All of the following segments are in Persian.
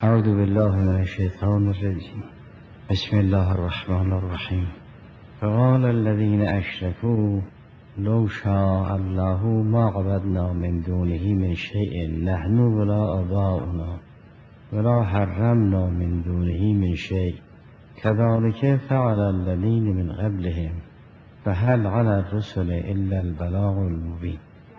اعوذ بالله من الشیطان الرجیم. بسم الله الرحمن الرحیم. فقال الذين اشركوا لو شاء الله ما عبدنا من دونه من شيء نحن ولا آباؤنا ولا حرمنا من دونه من شيء كذلك فعل الذين من قبلهم فهل على الرسل الا البلاغ المبين.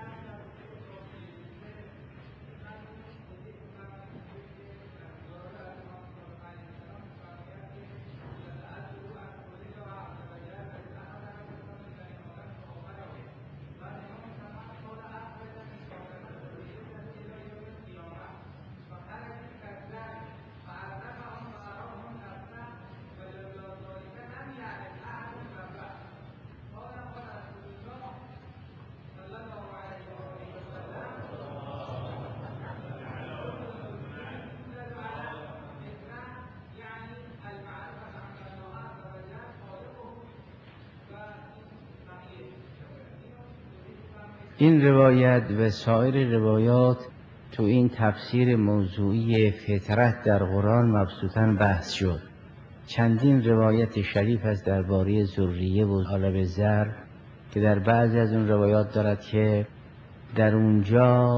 این روایت و سایر روایات تو این تفسیر موضوعی فطرت در قرآن مبسوطاً بحث شد. چندین روایت شریف است درباره ذریه و عالم ذر که در بعضی از اون روایات دارد که در اونجا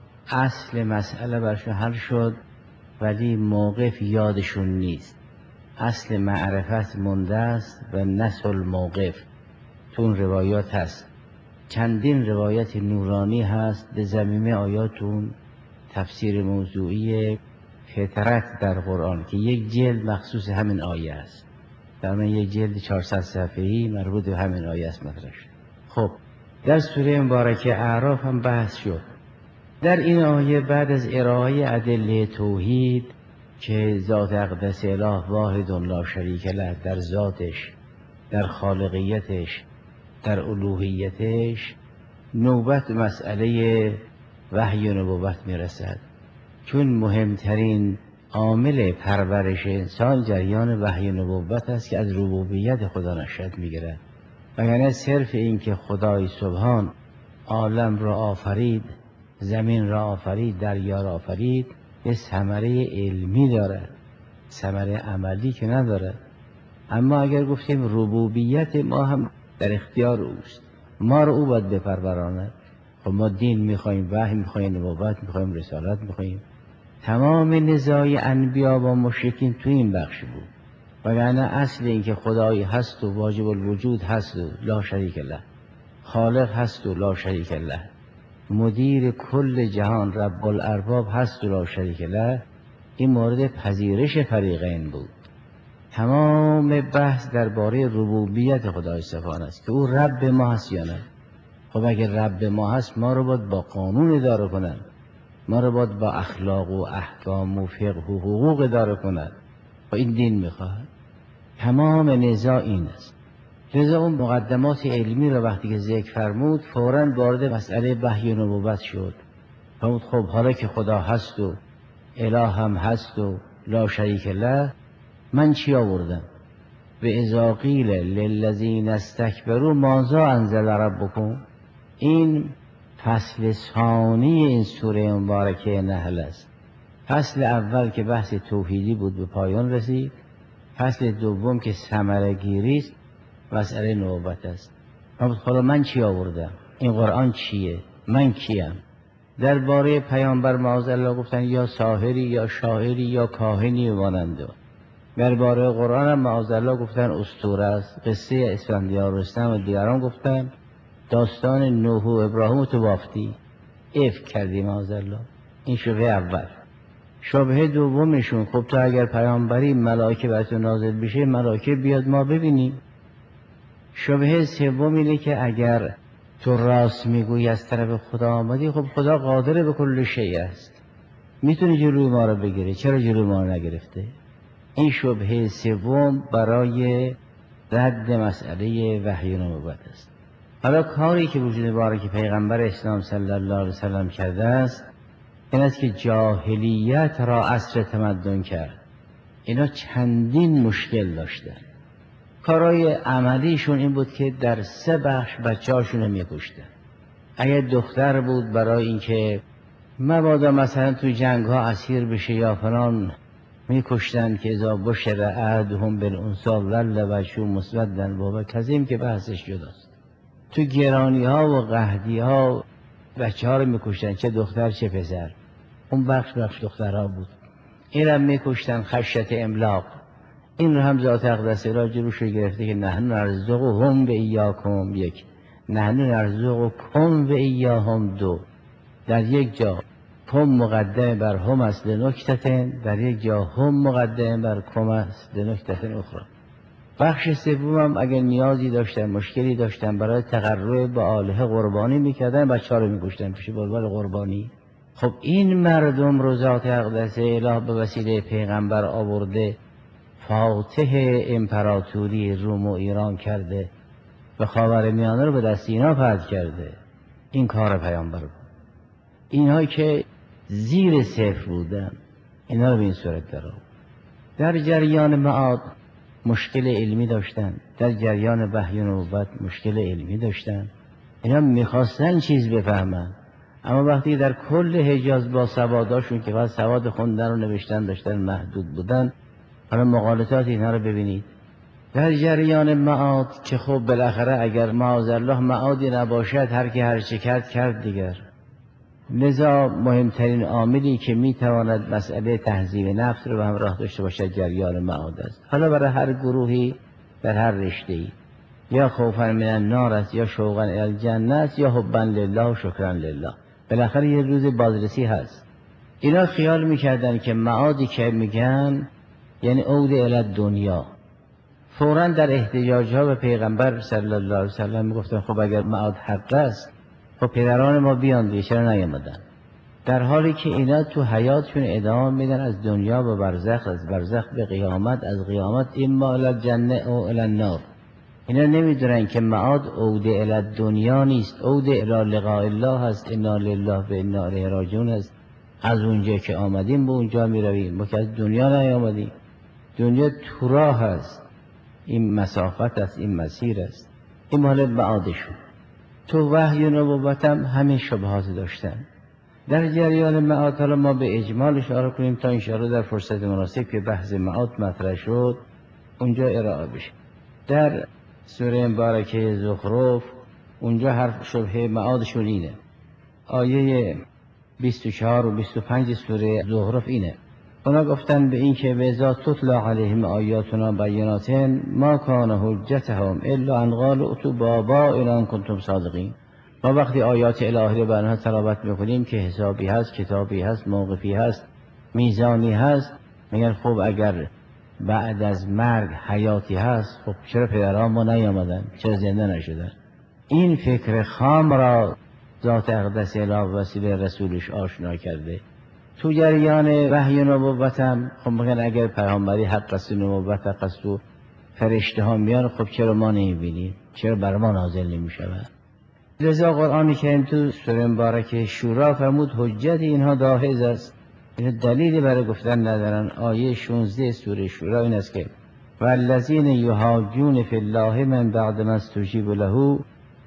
اصل مسئله برشون حل شد ولی موقف یادشون نیست. اصل معرفت مونده است و نسل موقف تو اون روایات هست. چندین روایت نورانی هست به ضمیمه آیاتون تفسیر موضوعی فطرت در قرآن که یک جلد مخصوص همین آیه است. در من یک جلد 400 صفحه‌ای مربوط به همین آیه است مطرح شد. خب در سوره مبارکه اعراف هم بحث شد. در این آیه بعد از ارائه ادله توحید که ذات اقدس اله واحد لا شریک له در ذاتش، در خالقیتش، در الوهیتش، نوبت مسئله وحی و نبوت میرسد. چون مهمترین عامل پرورش انسان جریان وحی و نبوت است که از ربوبیت خدا نشأت میگیرد. وگرنه صرف این که خدای سبحان عالم را آفرید، زمین را آفرید، دریا را آفرید، یه ثمره علمی دارد، ثمره عملی که ندارد. اما اگر گفتیم ربوبیت ما هم در اختیار اوست، ما رو او باید بپروراند. خب ما دین میخوایم، وحی میخوایم، نبوت میخوایم، رسالت میخوایم. تمام نزاع انبیا با مشرکین تو این بخش بود. وگرنه اصل این که خدایی هست و واجب الوجود هست و لا شریک له، خالق هست و لا شریک له، مدیر کل جهان رب الارباب هست و لا شریک له، این مورد پذیرش فریقین بود. تمام بحث درباره ربوبیت خدای سبحان است که او رب ما هست یا نه. خب اگر رب ما هست ما رو باید با قانون اداره کنن، ما رو باید با اخلاق و احکام و فقه و حقوق اداره کنن. و این دین میخواهد. تمام نزاع این است. لذا اون مقدمات علمی رو وقتی که ذکر فرمود فوراً وارد مسئله وحی و نبوت شد. فرمود خب حالا که خدا هست و اله هم هست و لا شریک له، من چی آوردم؟ به اذا قیل للذین استکبروا ماذا انزل ربکم. این فصل ثانی این سوره مبارکه نحل است. فصل اول که بحث توحیدی بود به پایان رسید. فصل دوم که ثمره گیری است مسئله نبوت است. خدا من چی آوردم؟ این قرآن چیه؟ من کیم؟ درباره پیامبر معاذالله گفتن یا ساحری یا شاعری یا کاهنی مانند. درباره قرآن هم معاذالله گفتن اسطوره است. قصه اسفندیار رستم و دیگران گفتن داستان نوح و ابراهیم تو بافتی، افک کردی معاذالله. این شبهه اول. شبهه دومشون خب تو اگر پیامبری ملائکه بر تو نازل بشه ملائکه بیاد ما ببینیم. شبهه سوم اینه که اگر تو راست میگویی از طرف خدا آمدی، خب خدا قادر به کل شیء است، میتونه جلوی ما رو بگیره، چرا جلوی ما رو نگرفته؟ این شبهه سوم برای رد مسئله وحی و نبوت است. حالا کاری که وجود مبارک پیغمبر اسلام صلی الله علیه وسلم کرده است این است که جاهلیت را عصر تمدن کرد. اینا چندین مشکل داشتن. کارهای عملیشون این بود که در 3 بخش بچه‌هاشون رو می‌کشتن. اگر دختر بود برای اینکه مبادا مثلا تو جنگ‌ها اسیر بشه یا فلان میکشتن که اذا بشر احدهم بالانثی ظل وجهه مسودا وهو کظیم که بحثش جداست. تو گرانی ها و قحطی ها بچه ها رو میکشتن، چه دختر چه پسر. اون بخش دخترها بود. این هم میکشتن خشیت املاق. این رو هم ذات اقدس الهی روش رو گرفته که نحن نرزقهم و ایاکم، یک، نحن نرزقکم و ایاهم، دو. در یک جا کم مقدم بر هم است لنکتتن، در یک جا هم مقدم بر کم است لنکتتن اخرى. بخش سوم هم اگر نیازی داشتن، مشکلی داشتن، برای تقرب به آلهه قربانی میکردن، بچه‌ها رو میکشتن پیش بلبل قربانی. خب این مردم رو ذات اقدس الهی به وسیله پیغمبر آورده، فاتح امپراتوری روم و ایران کرده و خاورمیانه رو به دست اینا فتح کرده. این کار پیامبر بود. اینهایی که زیر صفر بودن اینا رو به این صورت داره. در جریان معاد مشکل علمی داشتن، در جریان وحی و نبوت مشکل علمی داشتن. اینا میخواستن چیز بفهمن، اما وقتی در کل حجاز با سواداشون که فقط سواد خوندن و نوشتن داشتن محدود بودن، حالا مقالطات اینها رو ببینید. در جریان معاد که خب بالاخره اگر معاذالله معادی نباشد هر کی هر چه کرد دیگر. لذا مهمترین عاملی که میتواند مسئله تهذیب نفس رو به همراه داشته باشد جریان معاد است. حالا برای هر گروهی در هر رشته‌ای، یا خوفا من النار است، یا شوقا الی الجنه است، یا حبا لله و شکرا لله. بالاخره یه روز بازرسی هست. اینا خیال میکردن که معادی که میگن یعنی عود الی دنیا. فوراً در احتجاجها به پیغمبر صلی الله علیه وسلم میگفتن خب اگر معاد حق است خب پدران ما بیان دیگه چرا نیامدن؟ در حالی که اینا تو حیاتشون ادامه میدن از دنیا به برزخ، از برزخ به قیامت، از قیامت اما الی الجنه او الی النار. اینا نمیدونن که معاد عود الی دنیا نیست، عود الی لقاء الله هست. انا لله و انا الیه راجعون است. از اونجا که آمدیم به اونجا میرویم، ما که از دنیا نیامدیم. دنیا تو راه هست، این مسافت است، این مسیر است. این مال معادشون. تو وحی و نبوت هم همین شبهات داشتن. در جریان معاد حالا ما به اجمال اشاره کنیم تا انشاءالله در فرصت مناسب که بحث معاد مطرح شد اونجا ارائه بشه. در سوره مبارکه زخرف اونجا حرف شبهه معادشون اینه. آیه 24 و 25 سوره زخرف اینه. اونا گفتن به این که وَإِذَا تُتْلَىٰ عَلَيْهِمْ آیاتنا بَیِّنَاتٍ مَا کَانَ حُجَّتُهُمْ إِلَّا أَنْ قَالُوا ائْتُوا بِآبَائِنَا إِن كُنتُمْ صَادِقِینَ. ما وقتی آیات الهی رو برها تلاوت میکنیم که حسابی هست، کتابی هست، موقفی هست، میزانی هست، میگن خب اگر بعد از مرگ حیاتی هست خب چرا پدران ما نیامدن، چرا زنده نشدن؟ این فکر خام را ذات اقدس الهی وسیله رسولش آشنا کرده. تو جریان وحی و نبوت هم خب میگن اگر پیامبری حق است و نبوت حق است و فرشته ها میان خب چرا ما نمیبینیم، چرا بر ما نازل نمیشود؟ لذا قرآن کریم تو سوره مبارکه شورا فرمود حجت اینها داحض است. این دلیلی برای گفتن ندارن. آیه 16 سوره شورا این است که والذین یحاجون فی الله من بعد ما استجیب له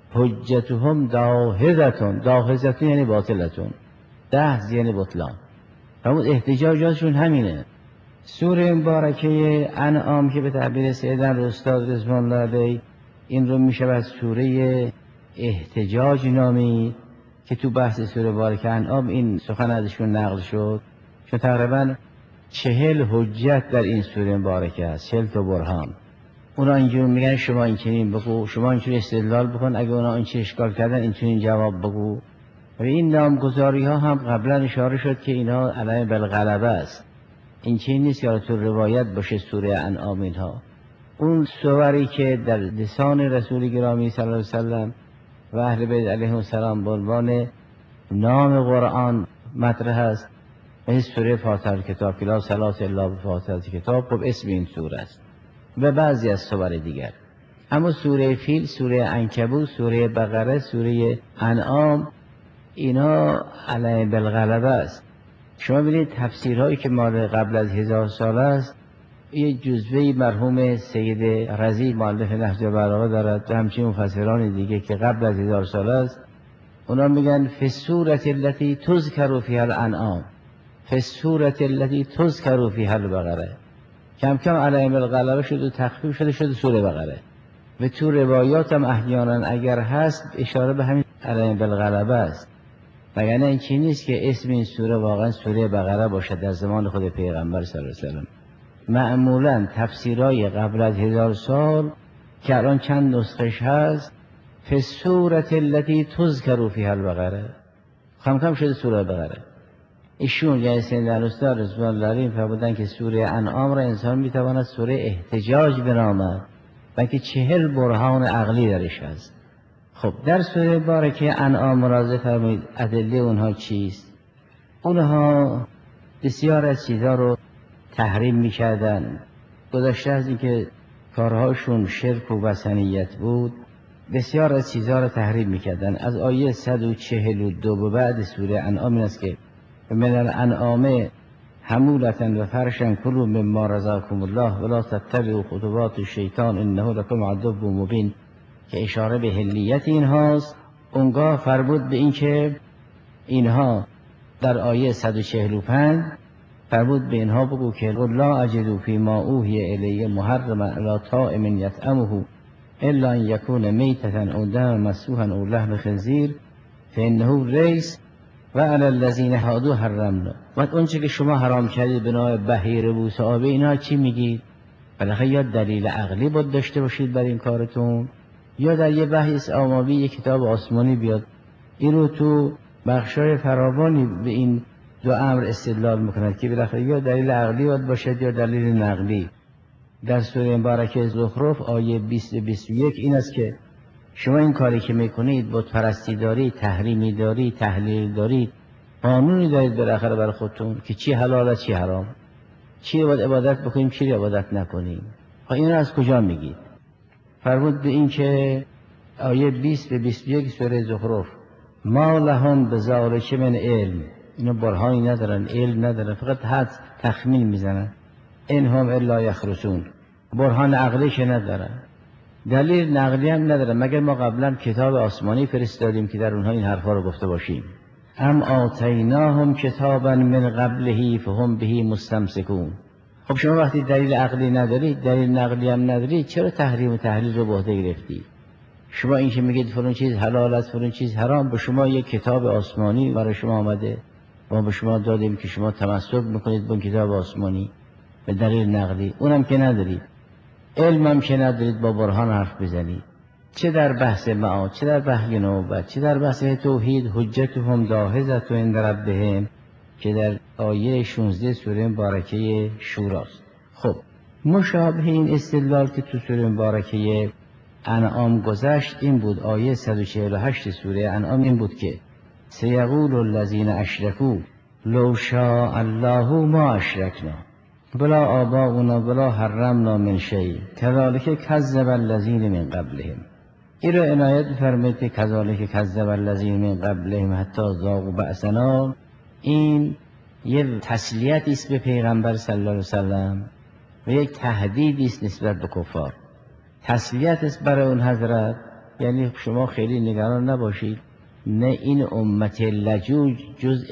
حجتهم داحضة. داحضة یعنی باطلتون، دحض یعنی بطلان. فرمود احتجاجاتشون همینه. سوره مبارکه انعام که به تعبیر سیدن استاد رضوان الله علیه این رو میشه از سوره احتجاج نامید که تو بحث سوره مبارکه انعام این سخن ازشون نقل شد، چون تقریبا 40 حجت در این سوره مبارکه است، 40 تا برهان. اونا اینجور میگن شما این چنین بگو، شما اینجور استدلال بکن، اگه اونا این چه اشکال کردن این چنین جواب بگو. و این نامگذاری ها هم قبلا اشاره شد که اینا علیه بالغلبه است. این چنین نیست که تو روایت باشه سوره انعام اینها. اون سوری که در لسان رسول گرامی صلی الله علیه وسلم و اهل بیت علیهم السلام به عنوان نام قرآن مطرح است، مثل سوره فاتحه کتاب کلا صلات الله بفاتحه کتاب، خب اسم این سوره است و بعضی از سور دیگر. اما سوره فیل، سوره عنکبوت، سوره بقره، سوره انعام اینا علیه بالغلبه است. شما ببینید تفسیرهایی که مال قبل از 1000 سال است، یه جزوه مرحوم سید رضی مؤلف نهج البلاغه دارد و همچنین مفسران دیگه که قبل از 1000 سال است. اونا میگن فی السوره التي تذکر فیها الانعام، فی السورة التي تذکر فیها البقره. کم کم علیهم الغلبه شد و تخفیف شد سوره بقره. و تو روایات هم احیانا اگر هست اشاره به همین علیهم الغلبه است. وگرنه این چیزی نیست که اسم این سوره واقعا سوره بقره باشد در زمان خود پیغمبر صلی الله علیه و سلم. معمولا تفسیرهای قبل از 1000 سال که الان چند نسخش هست، فی السورة التي تذکر فیها البقره، کم کم شده سوره بقره. ایشون یعنی سید الاستا رضوان الله علیهم فرمودن که سوره انعام را انسان میتواند سوره احتجاج بنامد، بلکه 40 برهان عقلی درش هست. خب در سوره بارکه انعام ملاحظه فرمایید ادله اونها چیست؟ اونها بسیار از چیزها رو تحریم میکردن، گذشته از اینکه کارهاشون شرک و وثنیت بود بسیار از چیزها رو تحریم میکردن. از آیه 142 به بعد سوره انعام این است که من الانعام حمولة و فرشا کلوا مما رزقکم الله ولا تتبعوا خطوات الشیطان انه لکم عدو مبین، که اشاره به حلیت اینهاست. اونگاه فرمود به این که اینها در آیه 145 فرمود به اینها بگو که لا اجد فیما اوحی الی محرما علی طاعم یطعمه الا ان یکون میتة او دما مسفوحا او لحم خنزیر فانه ریس و علی الذین هادوا حرمنا. و اونچه که شما حرام کردید به نوع بحیر بوسه آبی اینا چی میگید؟ بالاخره یا دلیل عقلی بود داشته باشید بر این کارتون، یا در یه بحث آمابی یک کتاب آسمانی بیاد این رو تو بخشای فراوانی به این دو امر استدلال میکند که بالاخره یا دلیل عقلی باید باشد یا دلیل نقلی. در سوره مبارکه زخرف آیه 20-21 این است که شما این کاری که میکنید بت پرستی دارید، تحریمی دارید، تحلیل دارید، قانونی دارید بالاخره برای خودتون که چی حلال است چی حرام، چی باید عبادت بکنیم چی عبادت نکنیم. این از کجا میگید؟ فرمود به این که آیه 20-21 سوره زخرف ما لهم بذالک من علم، اینا برهانی ندارن، علم ندارن، فقط حد تخمین میزنن. این هم الا یخرسون، برهان عقلی که ندارن، دلیل نقلی هم ندارن، مگر ما قبلا کتاب آسمانی فرستادیم که در اونها این حرفا رو گفته باشیم. ام آتیناهم کتابا من قبله فهم به مستمسکون. خب شما وقتی دلیل عقلی ندارید، دلیل نقلی هم ندارید، چرا تحریم و تحلیل رو به عهده گرفتید؟ شما این که میگید فلان چیز حلال است فلان چیز حرام، به شما یک کتاب آسمانی برای شما آمده، ما به شما دادیم که شما تمسک میکنید با کتاب آسمانی به دلیل نقلی، اونم که ندارید، علمم که ندارید با برهان حرف بزنید. چه در بحث معاد، چه در بحث نوبت، چه در بحث توحید، حجتهم داحضة عند ربهم که در آیه 16 سوره مبارکه شوراست. خب مشابه این استدلال که تو سوره مبارکه انعام گذشت این بود، آیه 148 سوره انعام این بود که سیقول الذین اشرکوا لو شاء الله ما اشرکنا بلا آباؤنا بلا حرمنا من شیء کذالک کذب الذین من قبلهم. این را عنایت بفرمایید که کذالک کذب الذین من قبلهم حتی ذاقوا بأسنا، این یه تسلیتی است به پیغمبر صلی الله علیه وسلم و یک تهدیدی است نسبت به کفار. تسلیت است برای اون حضرت، یعنی شما خیلی نگران نباشید، نه این امت لجوج جزء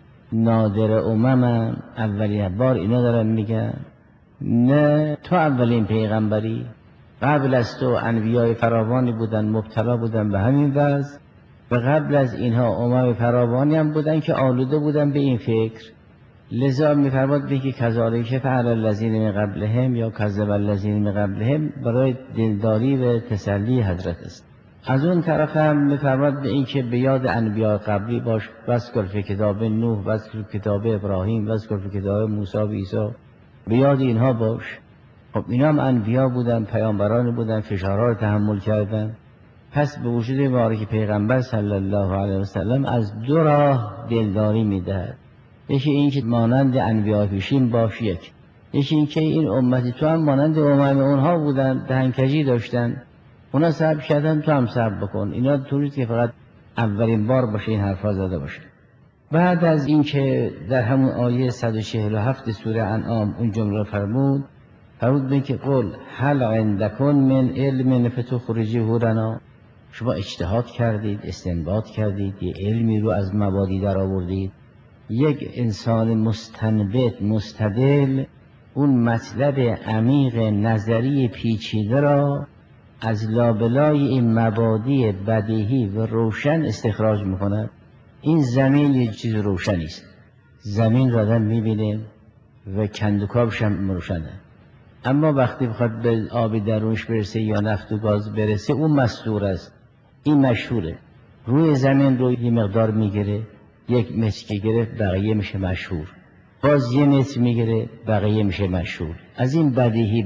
نادر امم اولین بار اینا دارن میگن، نه تو اولین پیغمبری، قبل از تو انبیای فراوانی بودن مبتلا بودن به همین وضع و قبل از اینها امم فراوانی هم بودن که آلوده بودن به این فکر. لذا میفرماد به که کذالک فعل الذین من قبلهم یا کذب الذین من قبلهم برای دلداری و تسلی حضرت است. از اون طرف هم میفرماد به این که به یاد انبیاء قبلی باش، واذکر فی کتاب نوح، واذکر فی کتاب ابراهیم، واذکر فی کتاب موسی و عیسی، به یاد اینها باش. خب اینا هم انبیا بودن، پیامبران بودن، فشارها رو تحمل کردن. پس به وجود مبارک پیغمبر صلی الله علیه و سلم از دو راه دلداری میدهد. یکی این که مانند انبیاء پیشین باش، یکی این که این امتی تو هم مانند امم اونها بودن، دهنکجی داشتن، اونا صبر کردن تو هم صبر بکن. اینا طوری که فقط اولین بار باشه این حرفا زده باشه. بعد از این که در همون آیه 147 سوره انعام اون جمله فرمود به که قل هل عندکم من علم فتخرجوه لنا، شما اجتهاد کردید، استنباط کردید، یه علمی رو از مبادی در آوردید یک انسان مستنبط مستدل اون مطلب عمیق نظری پیچیده را از لابلای این مبادی بدیهی و روشن استخراج میکند. این زمین یک چیز روشنی است. زمین را آدم میبینه و کندوکاوش هم روشنه، اما وقتی بخواد به آبی درونش برسه یا نفت و گاز برسه اون مستور است. این مشهوره. روی زمین رو یه مقدار میگیره، 1 متر که گرفت بقیه میشه مشهور، باز 1 متر میگیره بقیه میشه مشهور. از این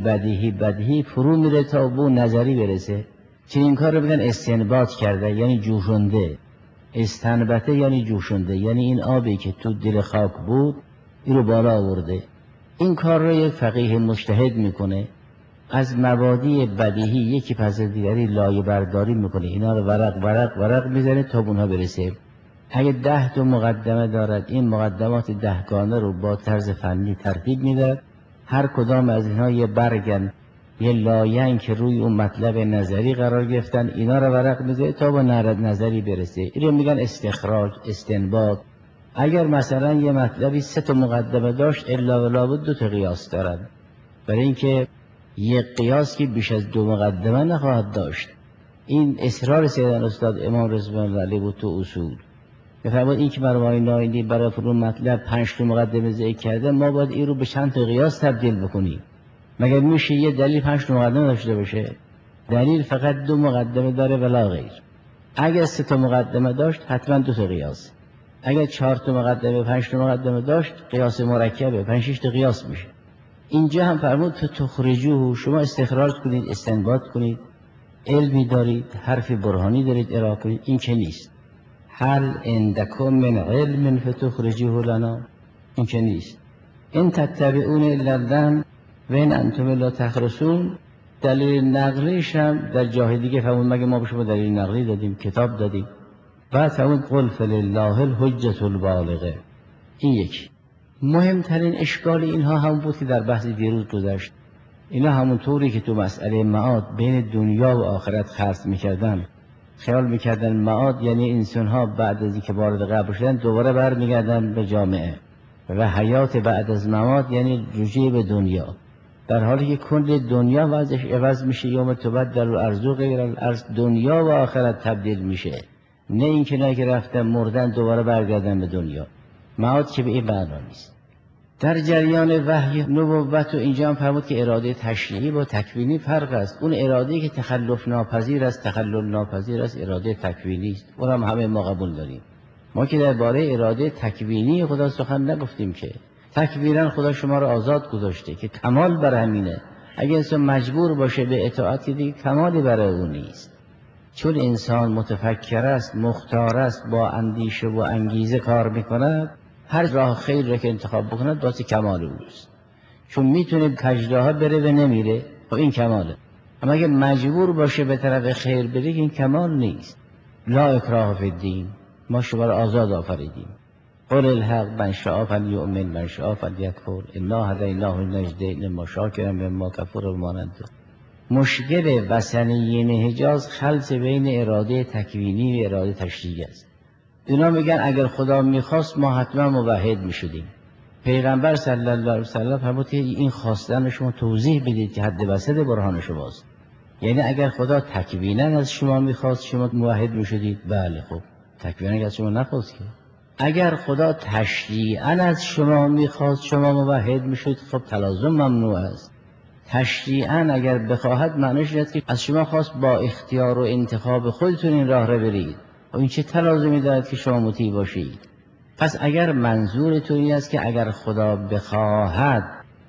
بدیهی فرو میره تا به نظری برسه. چون این کار رو بگن استنباط کرده، یعنی جوشنده. استنبطه یعنی جوشنده، یعنی این آبی که تو دل خاک بود این رو بالا آورده. این کار رو یک فقیه مجتهد میکنه، از مبادی بدیهی یکی پس دیگری لایه برداری میکنه، اینا رو ورق میزنه تا به اونها برسه. اگه 10 تا مقدمه دارد، این مقدمات 10 گانه رو با طرز فنی ترتیب میدهد. هر کدام از اینها یه برگن، یه لایه‌ای که روی اون مطلب نظری قرار گرفتن، اینا رو ورق میزنه تا به نظری برسه. این رو میگن استخراج، استنباط. اگر مثلا یه مطلبی 3 تا مقدمه داشت، الا و لابد 2 تا قیاس دارد، برای اینکه یک قیاس که بیش از 2 مقدمه نخواهد داشت. این اصرار سیدن استاد امام رضوان الله علیه بود تو اصول. بفرمایید این که مرمای نایندی برای فرون مطلب 5 تا مقدمه ذکر کرده، ما باید این رو به چند تا قیاس تبدیل بکنیم. مگر میشه یه دلیل 5 تا مقدمه داشته باشه؟ دلیل فقط 2 مقدمه داره ولا غیر. اگر 3 تا مقدمه داشت حتما 2 تا قیاس. اگر 4 تا مقدمه 5 تا مقدمه داشت قیاس مرکبه، 5-6 تا قیاس میشه. اینجا هم فرمود تخرجوه، شما استخراج کنید، استنباط کنید، علمی دارید، حرف برهانی دارید ارائه کنید. این که نیست. هل عندکم من علم فتخرجوه لنا، این که نیست. این تتبعون الا الظن و این انتم لا تخرسون. دلیل نقلیش هم در جای دیگه فرمود مگه ما به شما دلیل نقلی دادیم، کتاب دادیم؟ بعد فرمود قل فلله الحجة البالغه. این یکی. مهمترین اشکال اینها هم بود که در بحث دیروز گذشت. اینا همون طوری که تو مسئله معاد بین دنیا و آخرت خلط میکردن، خیال میکردن معاد یعنی انسانها بعد از اینکه وارد قبر شدن دوباره برمیگردن به جامعه، و حیات بعد از معاد یعنی رجوع به دنیا، در حالی که کل دنیا وضعش عوض میشه. یوم تبدل الارض غیر الارض، دنیا و آخرت تبدیل میشه، نه اینکه نه که رفتن مردن دوباره برگردن به دنیا. معاد که به این معنا نیست. در جریان وحی نبوت و اینجا هم فرمود که اراده تشریعی با تکوینی فرق است. اون اراده که تخلف ناپذیر است، تخلل ناپذیر است، اراده تکوینی است. اون هم همه ما قبول داریم. ما که درباره اراده تکوینی خدا سخن نگفتیم که تکوینا خدا شما را آزاد گذاشته که کمال بر همینه. اگه انسان مجبور باشه به اطاعت دیگه کمالی برای اون نیست. چون انسان متفکر است، مختار است، با اندیشه و انگیزه کار میکند، هر راه خیر را که انتخاب بکند باعث کمال اوست. چون میتونه کجراها بره و نمیره، خب این کماله. اما اگه مجبور باشه به طرف خیر بره، این کمال نیست. لا اکراه فی الدین، ما شما را آزاد آفریدیم. قل الحق من شاء فلیؤمن من شاء فلیکفر انا هدیناه النجدین اما شاکرا و اما کفورا و ما ندر. مشکل وثنیین حجاز خلط بین اراده تکوینی و اراده تشریعی است. اینا میگن اگر خدا میخواست ما حتما موحد میشدیم. پیغمبر صلی الله علیه و سلم فرمود که این خواستن شما توضیح بدید که حد وسط برهان شماست. یعنی اگر خدا تکوینا از شما میخواست شما موحد میشدید. بله، خب تکوینا از شما نخواست که. اگر خدا تشریعا از شما میخواست شما موحد میشدید، خب تلازم ممنوع است. تشریعا اگر بخواهد معنیش اینه که از شما خواست با اختیار و انتخاب خودتون این راه را برید. و این چه تلازمی دارد که شما مطیع باشید؟ پس اگر منظورتون این است که اگر خدا بخواهد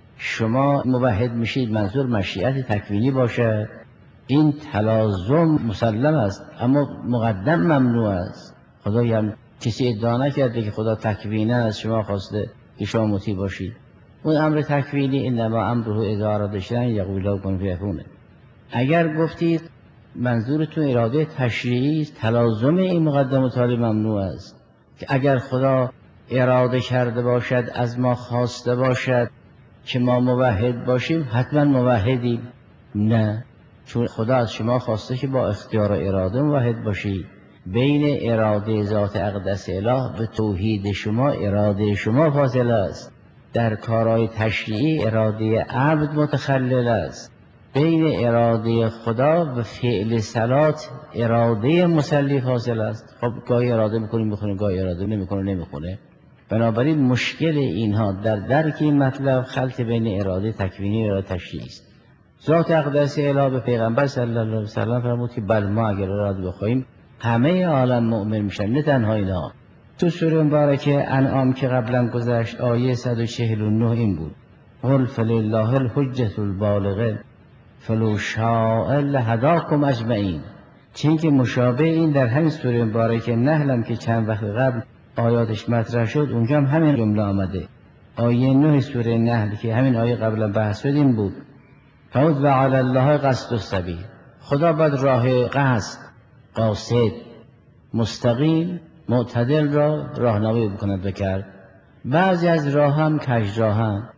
شما موحد میشید، منظور مشیت تکوینی باشه، این تلازم مسلم است، اما مقدم ممنوع است. خدایی هم کسی ادعا نکرده که خدا تکوینا از شما خواسته که شما مطیع باشید. اون امر تکوینی انما امره اذا اراد شیئا یقول له کن فیکون. اگر گفتید منظورتون اراده تشریعی است، تلازم این مقدم و تالی ممنوع است که اگر خدا اراده کرده باشد از ما خواسته باشد که ما موحد باشیم حتما موحدیم. نه، چون خدا از شما خواسته که با اختیار و اراده موحد باشید. بین اراده ذات اقدس اله به توحید شما اراده شما فاصله است. در کارهای تشریعی اراده عبد متخلل است. بین اراده خدا و فعل صلات اراده مصلی فاصله است. خب گاهی اراده میکنیم میخونه، گاهی اراده نمیکنه. بنابراین مشکل اینها در درک این مطلب خلط بین اراده تکوینی و اراده تشریعی است. ذات اقدس اله به پیغمبر صلی الله علیه و سلم فرمود که بل ما اگر اراده بخواهیم همه عالم مؤمن میشن، نه تنها اینا. تو سوره مبارکه انعام که قبلا گذشت آیه 149 این بود: قل فلله الحجة البالغه فلو شاء لهداکم اجمعین. چون که مشابه این در همین سوره مبارکه نحل که چند وقت قبل آیاتش مطرح شد، اونجا هم همین جمله آمده. آیه 9 سوره نحل که همین آیه قبلا بحث شد این بود: فرمود و علی الله قصد السبیل. خدا باید راه قاصد مستقیم معتدل را راهنمایی بکند بکرد. بعضی از راه هم کج راهن،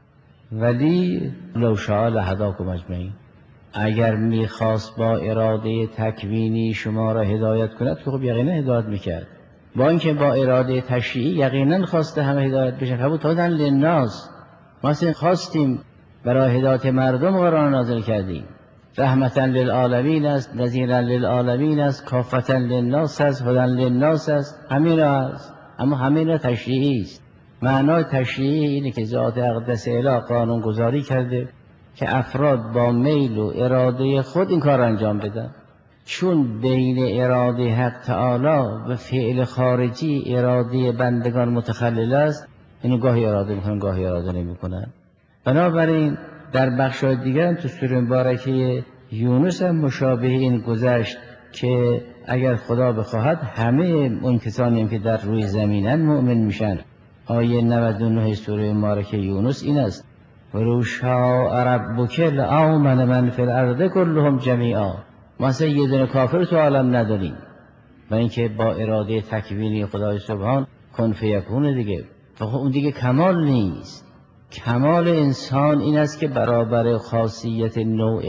ولی لو شاء لهداکم اجمعین. اگر میخواست با اراده تکوینی شما را هدایت کند که خب یقینا هدایت میکرد. با اینکه با اراده تشریعی یقینا خواسته همه هدایت بشن. فرمود هدی للناس. ما خواستیم برای هدایت مردم قرآن نازل کردیم. رحمتا للعالمین است، نذیرا للعالمین است، کافتا للناس است، هدی للناس است. همین را است، اما همین را تشریعی است. معنای تشریعی اینه که ذات اقدس اله قانون گذاری کرده که افراد با میل و اراده خود این کار انجام بدن. چون بین اراده حق تعالی و فعل خارجی اراده بندگان متخلل است، اینو گاهی اراده میکنن گاهی اراده نمیکنن. بنابراین در بخش دیگر تو سوره مبارکه یونس هم مشابه این گذشت که اگر خدا بخواهد همه اون کسانی که در روی زمینن مؤمن میشن. آیه 99 سوره مبارکه یونس این است: ولو شاء ربک لآمن من فی الارض کلهم جمیعا. ما اصلا یه دونه کافر تو عالم نداریم، و اینکه با اراده تکوینی خدای سبحان کن فیکون دیگه. اون دیگه کمال نیست. کمال انسان این است که برابر خاصیت نوع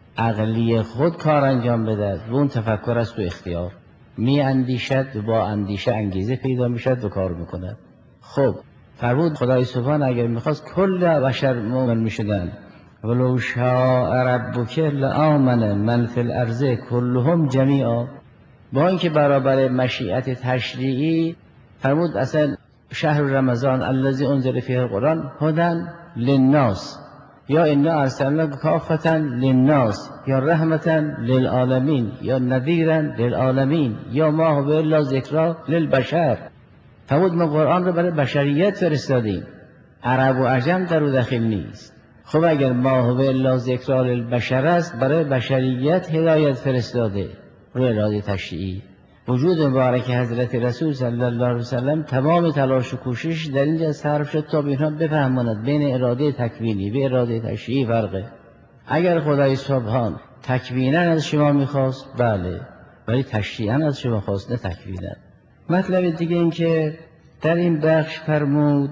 عقلی خود کار انجام بده و اون تفکر است و اختیار. می اندیشد و با اندیشه انگیزه پیدا میشد و کار میکند. خب فرمود خدای سبحان اگر میخواست کل بشر مؤمن میشدن. ولو شاء ربک لآمن من فی الارض کلهم جمیعا. با اینکه برابر مشیت تشریعی فرمود اصلا شهر رمضان الذی انزل فیه القرآن هدی للناس، یا انا ارسلناک کافة للناس، یا رحمة للعالمین، یا نذیرا للعالمین، یا ما هو الا ذکری للبشر. فرمود ما قرآن رو برای بشریت فرستادیم، عرب و عجم در او داخل نیست. خب اگر ما هو الا ذکری للبشر است، برای بشریت هدایت فرستاده روی اراده تشریعی. وجود مبارک حضرت رسول صلی الله علیه وسلم تمام تلاش و کوشش در اینجا صرف شد تا اینها بفهماند بین اراده تکوینی و اراده تشریعی فرقه. اگر خدای سبحان تکوینا از شما میخواست بله، ولی تشریعا از شما خواست نه تکوینا. مطلب دیگه این که در این بخش فرمود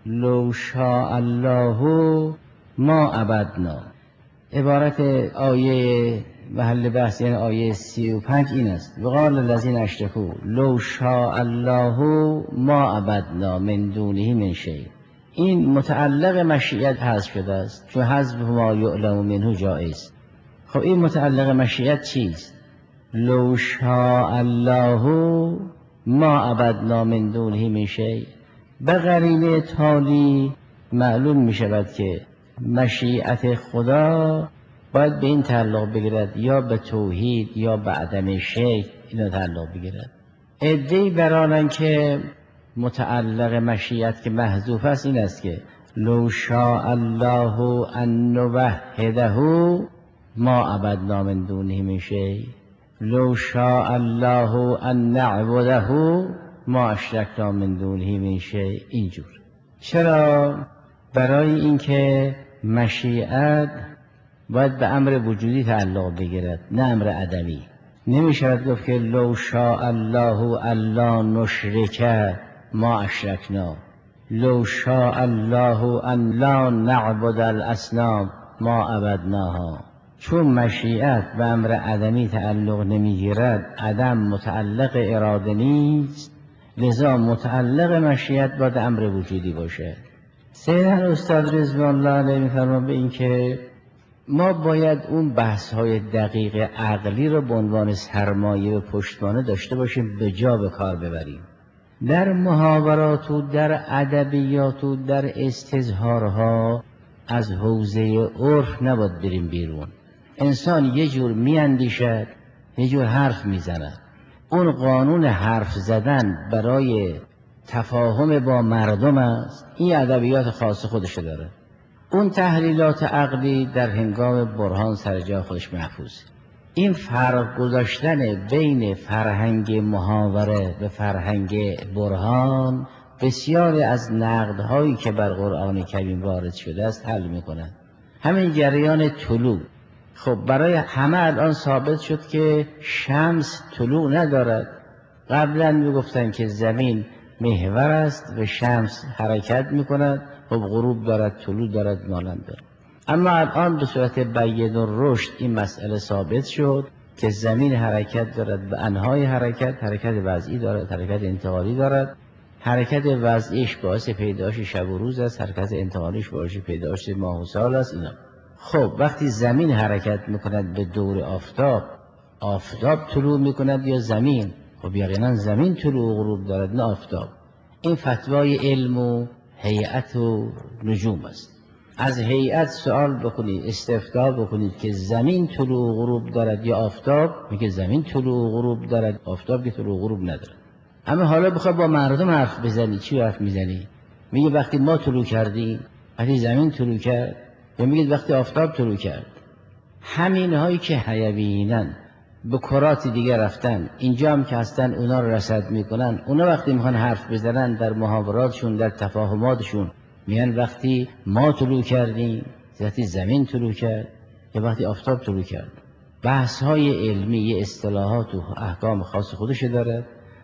لو شاء الله ما عبدنا. عبارت آیه محل بحث یعنی آیه 35 این است: وقال الذین اشرکوا لو شاء الله ما عبدنا من دونه من شیء. این متعلق مشیت حذف شده است، چون حذف ما یعلم منه جایز. خب این متعلق مشیت چیست؟ لو شاء الله ما عبدنا من دونه من شیء. به قرینه تالی معلوم می شود که مشیت خدا باید به این تعلق بگیرد، یا به توحید یا به عدم شیء این تعلق بگیرد. عده‌ای برانن که متعلق مشیت که محذوف است این است که لو شاء الله ان نوحده ما عبدنا من دونه من شیء، لو شاء الله ان نعبده ما اشرکنا من دونه من شیء. اینجور. چرا؟ برای اینکه مشیت باید به امر وجودی تعلق بگیرد نه امر عدمی. نمی شود گفت که لو شاء الله الا نشرک ما اشرکنا، لو شاء الله ان لا نعبد الاصنام ما عبدناها. چون مشیت به امر عدمی تعلق نمیگیرد، عدم متعلق اراده نیست، لذا متعلق مشیت باید امر وجودی باشه. سیدن استاد رضوان الله علیه می‌فرمایند به این که ما باید اون بحث‌های دقیق عقلی رو به عنوان سرمایه و پشتوانه داشته باشیم، به جا به کار ببریم. در محاورات و در ادبیات و در استظهارها از حوزه عرف نباید بریم بیرون. انسان یه جور میاندیشد، یه جور حرف میزند. اون قانون حرف زدن برای تفاهم با مردم است، این ادبیات خاص خودش داره. اون تحلیلات عقلی در هنگام برهان سر جای خودش محفوظ. این فرق گذاشتن بین فرهنگ محاوره و فرهنگ برهان بسیاری از نقدهایی که بر قرآن کریم وارد شده است حل میکنه. همین جریان طلوع، خب برای همه الان ثابت شد که شمس طلوع ندارد. قبلا میگفتن که زمین محور است و شمس حرکت میکند، خب غروب دارد، طلوع دارد، مانند دارد. اما الان به صورت بین الرشد این مسئله ثابت شد که زمین حرکت دارد، به انهای حرکت وضعی دارد، حرکت انتقالی دارد. حرکت وضعیش باعث پیدایش شب و روز است، حرکت انتقالیش باعث پیدایش ماه و سال است. اینا خب وقتی زمین حرکت میکند به دور آفتاب، آفتاب طلوع میکند یا زمین؟ خب یقینا زمین طلوع و غروب دارد نه آفتاب. این فتوای علم و هیئت و نجوم است. از هیئت سوال بکنید، استفتاء بکنید که زمین طلوع و غروب دارد یا آفتاب، میگه زمین طلوع و غروب دارد، آفتاب که طلوع و غروب ندارد. اما حالا بخواد با مردم حرف بزنی، چی حرف میزنی؟ میگه وقتی ما طلوع کردیم، وقتی زمین طلوع کرد، یا میگه وقتی آفتاب طلوع کرد. همین هایی که حیوینن به کرات دیگه رفتن، اینجا هم که هستن اونا رو رصد میکنن. اونا وقتی میخوان حرف بزنن در محاوراتشون، در تفاهماتشون، میگن وقتی ما طلوع کردیم، وقتی زمین طلوع کرد، یا وقتی آفتاب طلوع کرد. بحث های علمی اصطلاحات و احکام خاص خودش داره.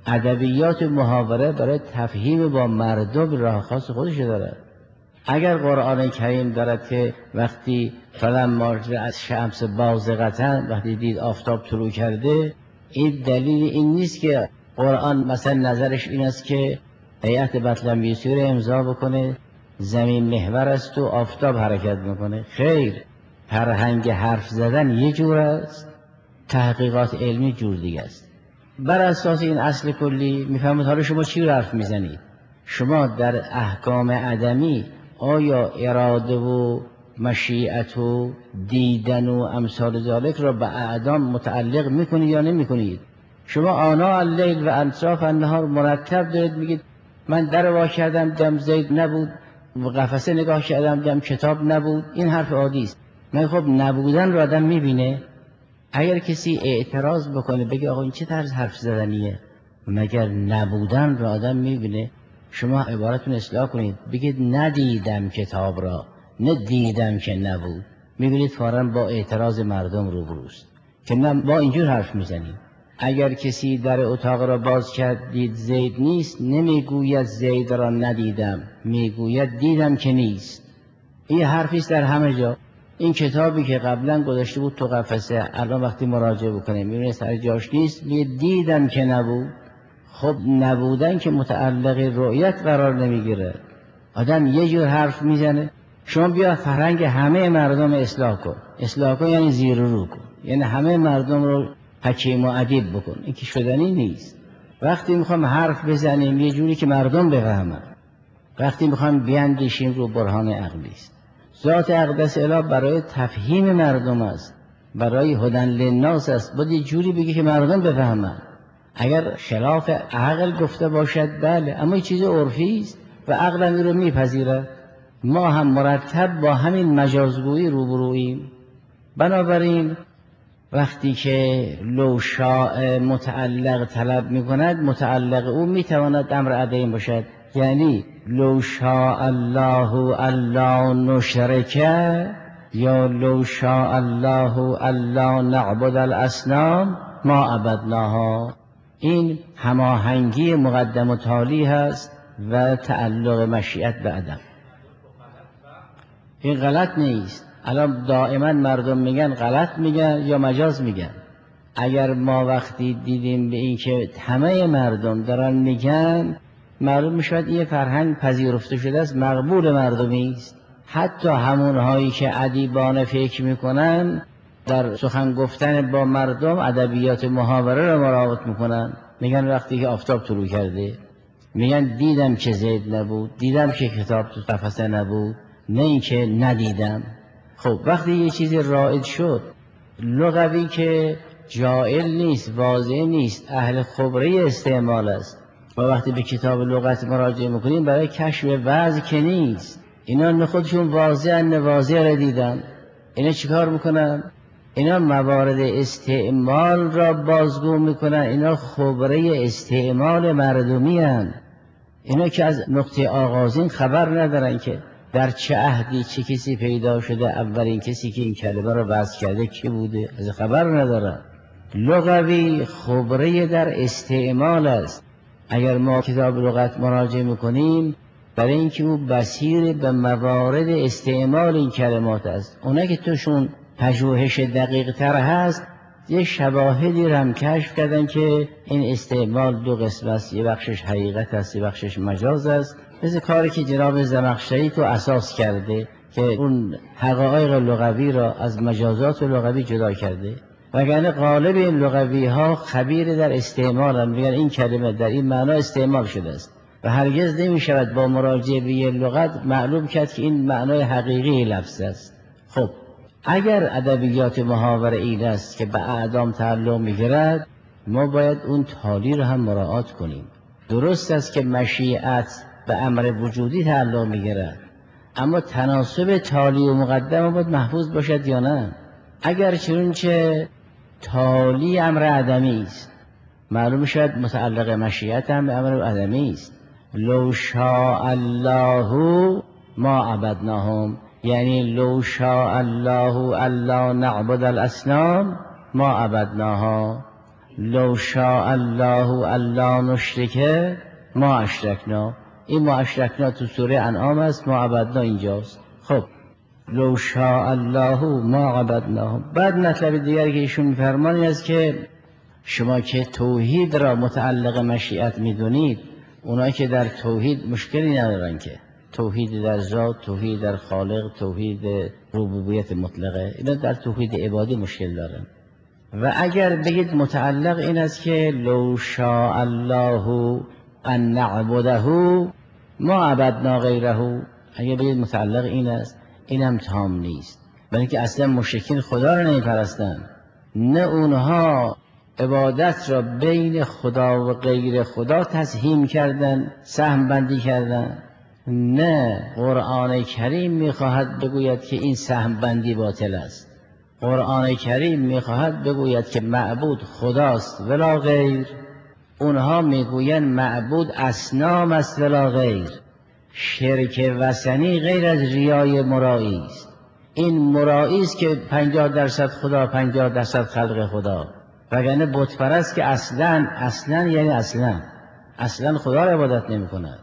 ادبیات محاوره برای تفهیم با مردم راه خاص خودش داره. اگر قرآن کریم دارد که وقتی فلما از شمس بازغة، وقتی دید آفتاب طلوع کرده، این دلیل این نیست که قرآن مثلا نظرش این است که هیئت بطلمیوسی رو امضا بکنه، زمین محور است و آفتاب حرکت میکنه. خیر، فرهنگ حرف زدن یه جور است، تحقیقات علمی جور دیگه است. بر اساس این اصل کلی میفهمید حالا شما چی رو حرف میزنید؟ شما در احکام عدمی آیا اراده و مشیت و دیدن و امثال ذالک را به اعدام متعلق میکنید یا نمیکنید؟ شما آناء اللیل و اطراف النهار مرتب دارید میگید من در وا کردم دم زید نبود، و قفسه نگاه کردم دم کتاب نبود. این حرف عادی است. من خب نبودن رو آدم میبینه. اگر کسی اعتراض بکنه بگه آقا این چه طرز حرف زدنیه، مگر نبودن رو آدم میبینه؟ شما عبارتون اصلاح کنید، بگید ندیدم کتاب را، نه دیدم که نبود. میبینید فوراً با اعتراض مردم روبروست که نه ما اینجور حرف میزنیم. اگر کسی در اتاق را باز کرد دید زید نیست، نمیگوید زید را ندیدم، میگوید دیدم که نیست. این حرفی است در همه جا. این کتابی که قبلا گذاشته بود تو قفسه، الان وقتی مراجعه بکنه میبینه سر جاش نیست، میگه دیدم که نبود. خب نبودن که متعلق رؤیت قرار نمیگیره. آدم یه جور حرف میزنه. شما بیا فرهنگ همه مردم اصلاح کن. اصلاح کن یعنی زیر رو کن، یعنی همه مردم رو حکیم و ادیب بکن. این که شدنی نیست. وقتی میخوام حرف بزنیم یه جوری که مردم بفهمن، وقتی میخوام بیاندیشیم رو برهان عقلی است. ذات اقدس اله برای تفهیم مردم است، برای هدی للناس است. باید یه جوری بگی که مردم بفهمن. اگر خلاف عقل گفته باشد بله، اما یه چیز عرفی است و عقل این رو میپذیره. ما هم مرتب با همین مجازگویی روبروییم. بنابراین وقتی که لو شاء متعلق طلب میکند، متعلق او میتواند امر عدیم باشد. یعنی لو شاء الله الا نشرک، یا لو شاء الله الا نعبد الاصنام ما عبدناها. این هماهنگی مقدم و تالی هست و تعلق مشیت به عدم. این غلط نیست. الان دائما مردم میگن غلط میگن یا مجاز میگن. اگر ما وقتی دیدیم به این که همه مردم دارن میگن، معلوم میشود این فرهنگ پذیرفته شده است، مقبول مردمی است. حتی همونهایی که ادیبانه فکر میکنن در سخن گفتن با مردم ادبیات محاوره را مراعات میکنن. میگن وقتی که آفتاب طلوع کرده، میگن دیدم که زید نبود، دیدم که کتاب تو قفسه نبود، نه اینکه ندیدم. خب وقتی یه چیزی رائج شد، لغوی که جائل نیست، واضح نیست، اهل خبره استعمال است، و وقتی به کتاب لغت مراجعه میکنیم برای کشف وضع که نیست. اینا خودشون واضح را دیدن، اینا چیکار میکنن؟ اینا موارد استعمال را بازگو میکنن. اینا خبره استعمال مردمی هستند. اینا که از نقطه آغازین خبر ندارن که در چه عهدی چه کسی پیدا شده، اولین کسی که این کلمه را وضع کرده کی بوده، از خبر ندارن. لغوی خبره در استعمال است. اگر ما کتاب لغت مراجعه میکنیم برای اینکه او بصیر به موارد استعمال این کلمات است. اونا که توشون پژوهش دقیق تر هست، یه شواهدی را هم کشف کردن که این استعمال دو قسم است، یه بخشش حقیقت است، یه بخشش مجاز است. مثل کاری که جناب زمخشری تو اساس کرده که اون حقایق لغوی را از مجازات لغوی جدا کرده. وگرنه غالب این لغوی ها خبیر در استعمال هم، میگن این کلمه در این معنا استعمال شده است و هرگز نمی شود با مراجعه به این لغت معلوم کرد که این معنای حقیقی لفظ است. خب اگر ادبیات محاوره این است که به اعدام تعلق می‌گیرد، ما باید اون تالی رو هم مراعات کنیم. درست است که مشیعت به امر وجودی تعلق می‌گیرد، اما تناسب تالی و مقدم باید محفوظ باشد یا نه؟ اگر چنانچه تالی امر عدمی است، معلوم شد متعلق مشیعت هم به امر عدمی است. لو شاء الله ما عبدناهم، یعنی لو شاء الله الا نعبد الاصنام ما عبدناها، لو شاء الله الا نشرک ما اشرکنا. این ما اشرکنا تو سوره انعام است، ما عبدنا اینجاست. خب لو شاء الله ما عبدناهم. بعد مطلب دیگری که ایشون می‌فرمایند است که شما که توحید را متعلق مشیعت می‌دونید، اونایی که در توحید مشکلی ندارن، که توحید در ذات، توحید در خالق، توحید ربوبیت مطلقه، اینا در توحید عبادی مشکل دارن. و اگر بگید متعلق این است که لو شاء الله ان نعبده ما عبدنا غیره، اگر بگید متعلق این است، اینم تام نیست، برای که اصلا مشرکین خدا را نمیپرستن، نه اونها عبادت را بین خدا و غیر خدا تسهیم کردن، سهم بندی کردن. نه، قرآن کریم میخواهد بگوید که این سهم بندی باطل است. قرآن کریم میخواهد بگوید که معبود خداست ولا غیر، اونها میگویند معبود اصنام است ولا غیر. شرک وثنی غیر از ریای مرایی است. این مرایی است که 50% خدا 50% خلق خدا، وگرنه بت پرست که اصلا یعنی اصلا خدا را عبادت نمی کند.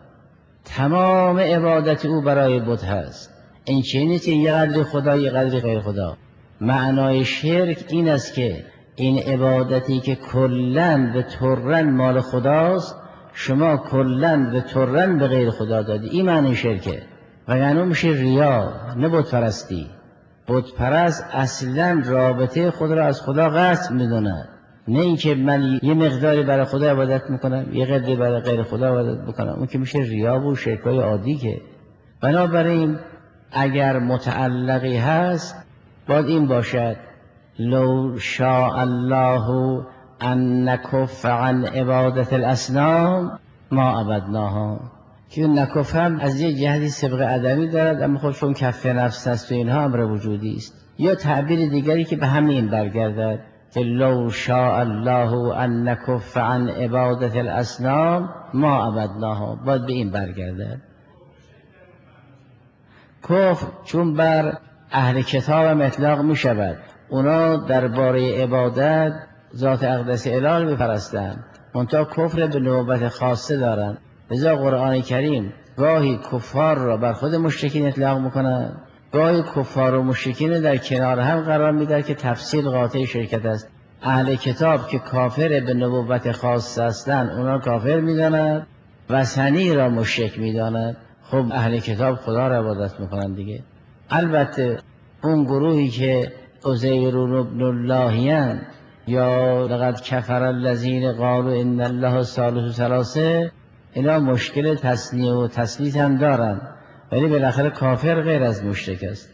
تمام عبادت او برای بت هست. این چه نیست که یه قدر خدا یه قدر غیر خدا. معنای شرک این است که این عبادتی که کلن و ترن مال خداست، شما کلن و ترن به غیر خدا دادی. این معنی شرکه، وگرنه میشه ریا، نه بت پرستی. بت پرست اصلا رابطه خود را از خدا قطع می‌داند، نه اینکه من یه مقداری برای خدا عبادت میکنم یه قدری برای غیر خدا عبادت میکنم. اون که میشه ریا و شرکای عادی. که بنابراین اگر متعلقی هست باید این باشد لو شاء الله ان نکف عن عبادت الاصنام ما عبدناها، که نکف هم از یه جهتی سبق عدمی دارد، اما خب چون کف نفس است و اینها امر وجودی است. یا تعبیر دیگری که به همین برگردد که لو شاء الله ان نکف عن عبادت الاصنام ما عبدناها، باید به این برگردد. کفر چون بر اهل کتاب هم اطلاق می شود، اونا درباره عبادت ذات اقدس الهی می پرستند، منتها کفر به نوبت خاصه دارند. لذا قرآن کریم گاهی کفار را بر خود مشرکین اطلاق می کند، گاهی کفار و مشرکین در کنار هم قرار میدهد که تفصیل قاطع شرکت است. اهل کتاب که کافر به نبوت خاص هستند اونا کافر میدانند، وثنی را مشرک میدانند. خب اهل کتاب خدا را عبادت میکنند دیگه. البته اون گروهی که عزیر ابن اللهیان یا لقد کفر الذین قالوا ان الله ثالث ثلاثه، اینا مشکل تصنیع و تثلیث هم دارن، ولی بالاخره کافر غیر از مشرک است.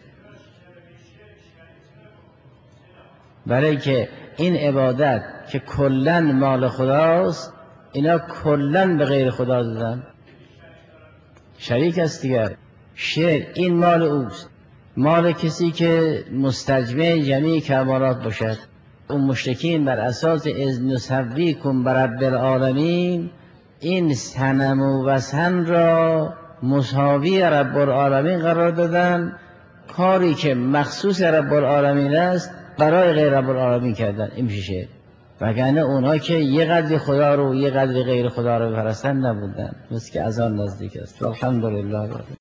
برای که این عبادت که کلن مال خداست، اینا کلن به غیر خدا دادن، شریک است دیگر. شرک این مال اوست، مال کسی که مستجمع جمیع کمالات باشد. اون مشرکین بر اساس اذ نسویکم برب العالمین این صنم و وثن را مساوی رب العالمین قرار دادن، کاری که مخصوص رب العالمین است برای غیر رب العالمین کردن. این میشه شرک. وگرنه اونها که یه قدر خدا رو یه قدر غیر خدا رو بپرستن نبودن، مثل که از آن نزدیک است. الحمدلله.